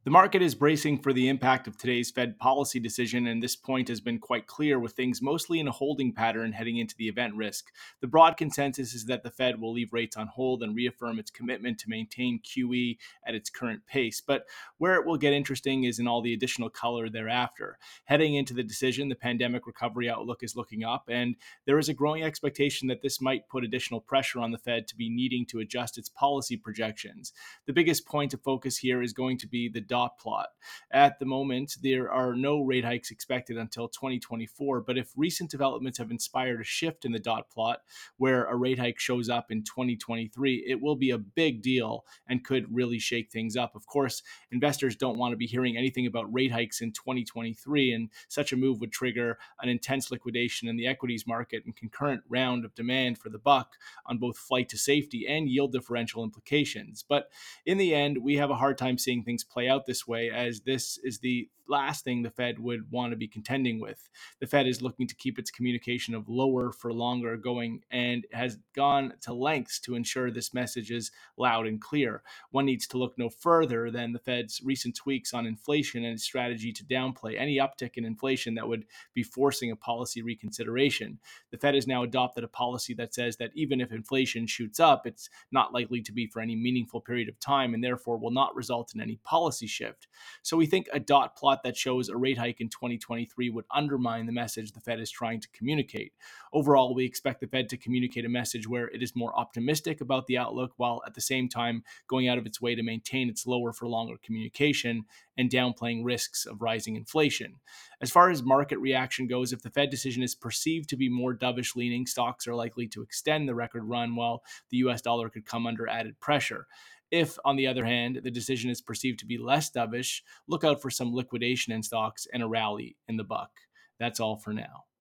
The market is bracing for the impact of today's Fed policy decision, and this point has been quite clear with things mostly in a holding pattern heading into the event risk. The broad consensus is that the Fed will leave rates on hold and reaffirm its commitment to maintain QE at its current pace. But where it will get interesting is in all the additional color thereafter. Heading into the decision, the pandemic recovery outlook is looking up, and there is a growing expectation that this might put additional pressure on the Fed to be needing to adjust its policy projections. The biggest point of focus here is going to be the dot plot. At the moment, there are no rate hikes expected until 2024, but if recent developments have inspired a shift in the dot plot where a rate hike shows up in 2023, it will be a big deal and could really shake things up. Of course, investors don't want to be hearing anything about rate hikes in 2023, and such a move would trigger an intense liquidation in the equities market and concurrent round of demand for the buck on both flight to safety and yield differential implications. But in the end, we have a hard time seeing things play out this way, as this is the last thing the Fed would want to be contending with. The Fed is looking to keep its communication of lower for longer going and has gone to lengths to ensure this message is loud and clear. One needs to look no further than the Fed's recent tweaks on inflation and its strategy to downplay any uptick in inflation that would be forcing a policy reconsideration. The Fed has now adopted a policy that says that even if inflation shoots up, it's not likely to be for any meaningful period of time and therefore will not result in any policy shift. So we think a dot plot that shows a rate hike in 2023 would undermine the message the Fed is trying to communicate. Overall, we expect the Fed to communicate a message where it is more optimistic about the outlook while at the same time going out of its way to maintain its lower for longer communication and downplaying risks of rising inflation. As far as market reaction goes, if the Fed decision is perceived to be more dovish leaning, stocks are likely to extend the record run while the US dollar could come under added pressure. If, on the other hand, the decision is perceived to be less dovish, look out for some liquidation in stocks and a rally in the buck. That's all for now.